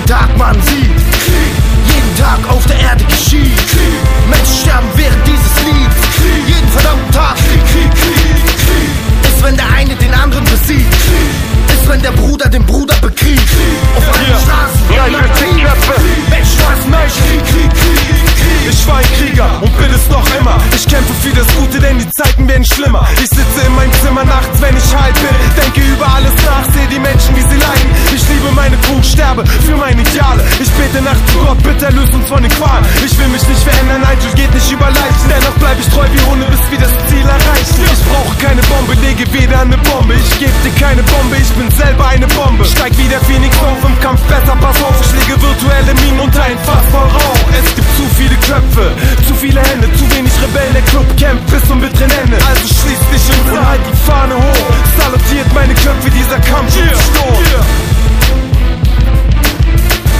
jeden Tag man sieht. Jeden Tag auf der Erde geschieht. Menschen sterben während dieses Lieds. Jeden verdammten Tag. Ist, wenn der eine den anderen besiegt. Ist, wenn der Bruder den Bruder bekriegt. Auf allen Straßen, Menschen hassen Menschen. Ich war ein Krieger und bin es noch immer. Ich kämpfe für das Gute, denn die Zeiten werden schlimmer. Ich sitze in meinem Zimmer nachts, wenn ich halb bin. Denke über alles nach, sehe die Menschen, wie sie leiden. Ich liebe meine Crew, sterbe für meine Ideale. Ich bete nachts zu Gott, bitte erlöse uns von den Qualen. Ich will mich nicht verändern, Nigel geht nicht über Leichen. Dennoch bleib ich treu wie Hunde, bis wir das Ziel erreichen. Ich brauche keine Bombe, lege weder eine Bombe. Ich geb dir keine Bombe, ich bin selber eine Bombe. Steig wie